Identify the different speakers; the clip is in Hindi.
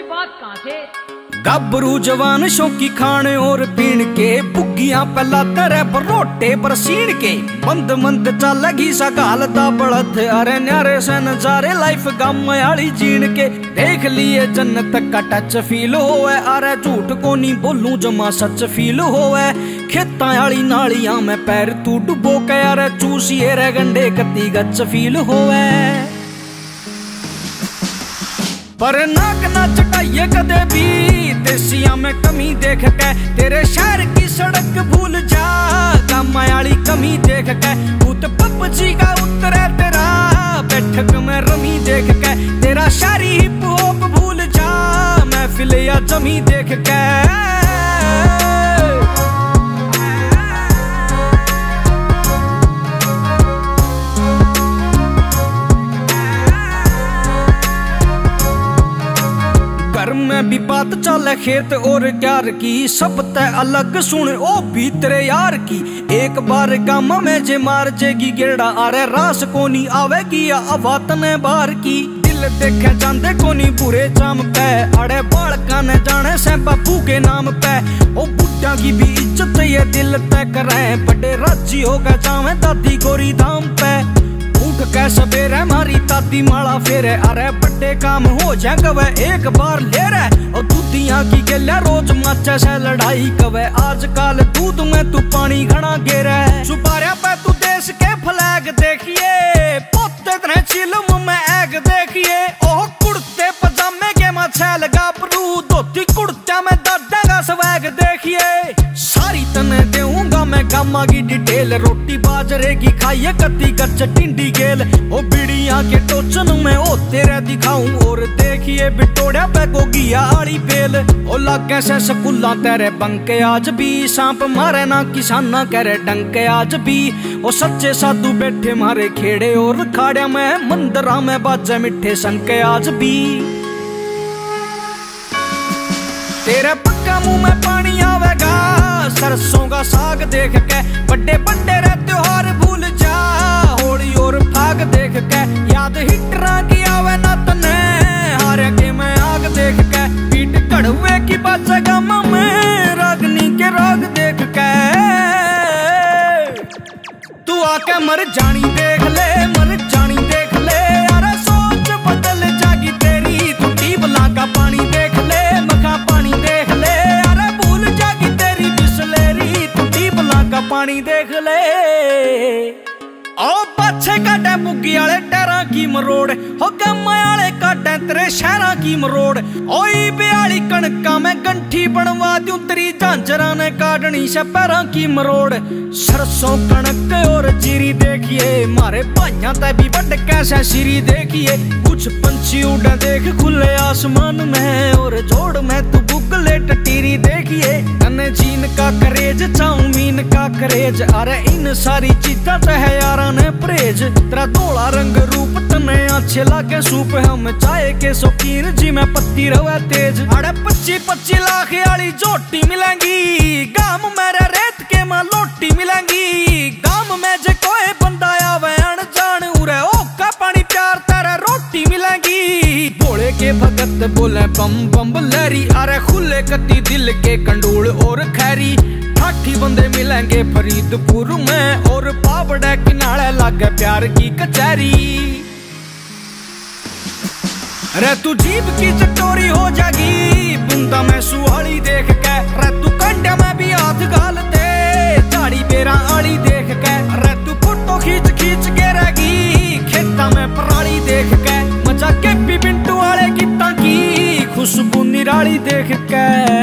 Speaker 1: बात कहाँ से?
Speaker 2: गबरू जवान शौकी खाने और पीण के बुग्गियां पला तेरे बरोटे पर सीण के मंद मंद चलगी सा गालता बढ़त अरे न्यारे से नजारे लाइफ गम आली जीण के देख लिए जन्नत का टच फील होवे अरे झूठ को नहीं बोलूं जमा सच फील होवे खेतां आली नालियां में पैर तू डुबो के अरे चूसिए रे गंडे कती गच फील होवे पर नाक ना चटाइए कदे भी देसिया में कमी देख के तेरे शहर की सड़क भूल जा गामायाली कमी देख के भूत पपची का उतरे तेरा बैठक में रमी देख के तेरा शारी हिप हॉप भूल जा महफिल या जमी देख के घर में भी बात चले खेत और क्यार की सब तय अलग सुन ओ भी तेरे यार की एक बार गामा में जे मार जेगी गेड़ा अरे रास कोनी आवेगी या अवातने बार की दिल देखे जांदे कोनी बुरे जाम पे अड़े बालका ने जाने से बापू के नाम पे ओ बुढ़ा की भी इज्जत ये दिल तय करे बड़े राजी होगा जावे दादी गोरी धाम पे उठ के सवेरे मारी ताती माला फेरे अरे बड़े काम हो जाएगा वे एक बार ले रहे और दूधियां की गेले रोज माचे से लड़ाई कवे आजकल दूध में तू पानी घना गेरे सुपारिया पे तू देश के फ्लैग देखिए पोते तेरे चिलम में एग देखिए ओह कुर्ते पजामे के माछे लगा परू धोती कुर्ते में दादा का स्वैग देखिए सारी तने देऊंगा मैं गामा की डिटेल रोटी बाजरे की खाइए कत्ती कच्चे टिंडी गेल ओ बिड़िया के टोचन में ओ तेरे दिखाऊं और देखिए बिटोड़िया पे को गिया आड़ी बेल ओ लागे से स्कूला तेरे बंके आज भी सांप मारे ना किसाना करे डंके आज भी ओ सच्चे साधु बैठे मारे खेड़े और खाड़िया में मंदिरा में बाजे मिठे संके आज भी तेरे पक्का मुंह में पानी आवेगा सरसों का साग देख के बड़े बड़े रे त्योहार भूल जा होली और फाग देख के याद हिटरा की आवे ना तने हारे के मैं आग देख के पीट कड़वे की बाजेगा में रागनी के राग देख के तू आके मर जानी देख ले मर जानी देख ले अरे सोच बदल जागी तेरी तू टीबला का पानी देख ले मखा पानी देख ले अरे भूल जागी तेरी बिसलेरी तू टीबला का पानी देख ले ओ पाछे काटे मुगी आले टैरा की मरोड़ हो गम्मा आले काटे तेरे शहरा की मरोड़ ओई बेआली कणका में गंठी बनवा दूं तेरी झांझरा ने काटनी से पैरा की मरोड़ सरसों कणक और जीरी देखिए मारे भाइयां ते भी बड़ कैसे सीरी देखिए कुछ पंछी उड़ा देख खुले आसमान में और जोड़ में तू बुगले टटीरी देखिए तने चीन का करेज चाउमीन का करेज अरे इन सारी चीजा तो है यारा ने परहेज तेरा धोला रंग रूप तने अच्छे लागे सूप हम चाय के शौकीन जी में पत्ती रवे तेज अरे 25-25 लाख वाली जोटी मिलेंगी गाम मेरे रेत के मां लोटी मिलेंगी गाम में जे कोई बंदा आवे अनजान उरे ओ का पानी प्यार तेरे रोटी मिलेंगी भोले के भगत बोले बम बम लहरी अरे खुले कती दिल के कंडूल और खैरी ठाठी बंदे मिलेंगे फरीदपुर में और पावड़े किनारे लागे प्यार की कचहरी रे तू जीभ की चटोरी हो जागी बुंदा में सुहाली देख के रे तू कंडे में भी हाथ गाल दे दाढ़ी बेरा आली देख के रे तू फोटो खींच खींच के रहेगी खेता में पराली देख के मजा के भी पिंटू वाले गीता की खुशबू निराली देख के